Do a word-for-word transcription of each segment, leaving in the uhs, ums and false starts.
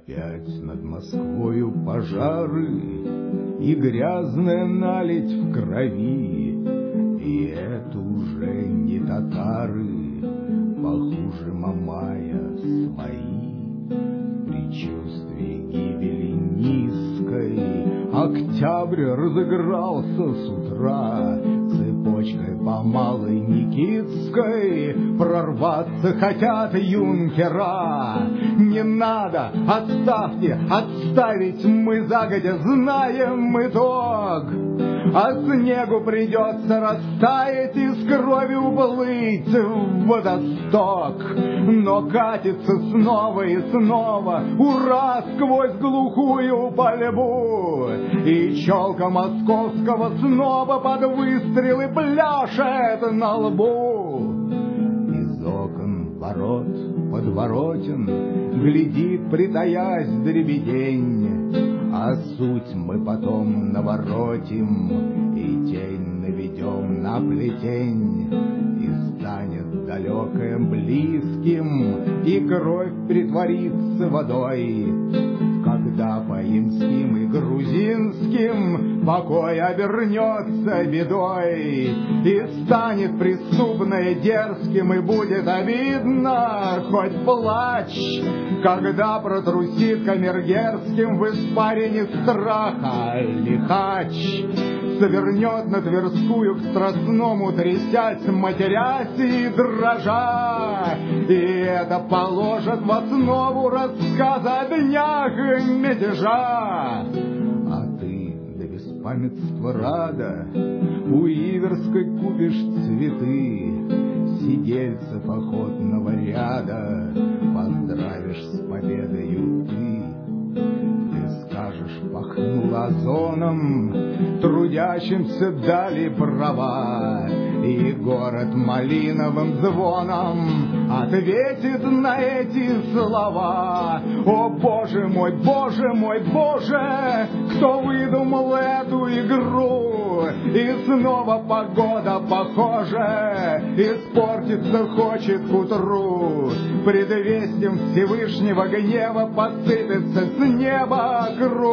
Опять над Москвою пожары и грязная наледь в крови, и это уже не татары, похуже Мамая свои. Предчувствие гибели низкой октябрь разыгрался с утра, цепочкой по Малой Никитской прорваться хотят юнкера. Не надо, отставьте, отставить, мы загодя знаем итог. А снегу придется растаять и с крови уплыть в водосток. Но катится снова и снова, ура, сквозь глухую пальбу. И челка московского сноба под выстрелы пляшет на лбу. Из окон ворот подворотен глядит, притаясь, дребедень. А суть мы потом наворотим и тень наведем на плетень. И станет далекое близким, и кровь притворится водой. Когда по имским и грузинским покой обернется бедой, и станет преступное дерзким, и будет обидно, хоть плачь, когда протрусит камергерским в испарине страха лихач. Завернет на Тверскую к Страстному, трясясь, матерясь и дрожа. И это положит в основу рассказа о днях мятежа. А ты до беспамятства рада у Иверской купишь цветы, сидельцев охотного ряда поздравишь с победою ты. Ты скажешь, пахнуло озоном, трудящимся дали права, и город малиновым звоном ответит на эти слова. О, Боже мой, Боже мой, Боже, кто выдумал эту игру? И снова погода, похоже, испортиться хочет к утру. Предвестием Всевышнего гнева посыпется с неба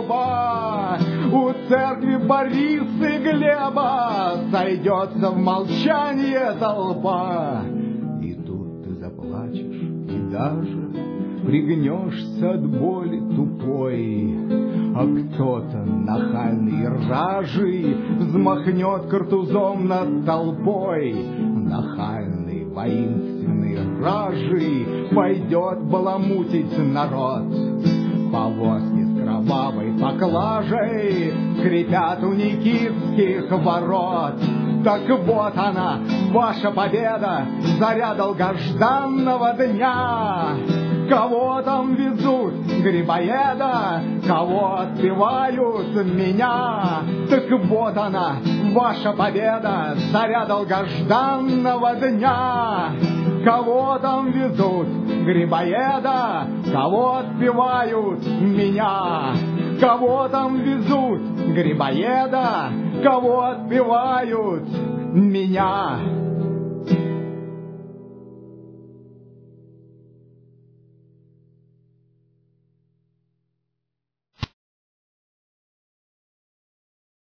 крупа. У церкви Бориса и Глеба сойдется в молчание толпа. И тут ты заплачешь и даже пригнешься от боли тупой, а кто-то нахальный ражей взмахнет картузом над толпой. Нахальный воинственный ражей пойдет баламутить народ. Повозки с кровавой поклажей скрипят у Никитских ворот. Так вот она, ваша победа, заря долгожданного дня. Кого там везут, Грибоеда, кого отпевают меня. Так вот она, ваша победа, заря долгожданного дня. Кого там везут, Грибоеда, кого отпевают меня. Кого там везут, Грибоеда, кого отпевают меня.